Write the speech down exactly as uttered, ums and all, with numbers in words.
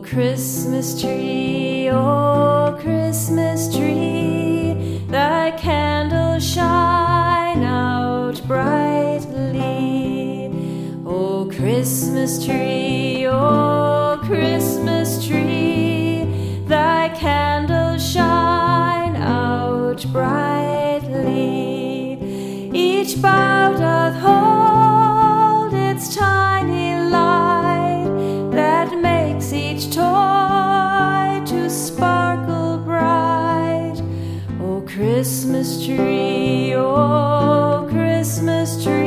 Christmas tree, oh Christmas tree, thy candles shine out brightly. Oh Christmas tree, oh Christmas tree, thy candles shine out brightly. Each bough doth hold its tiny light that makes each toy to sparkle bright. Oh Christmas tree, oh Christmas tree,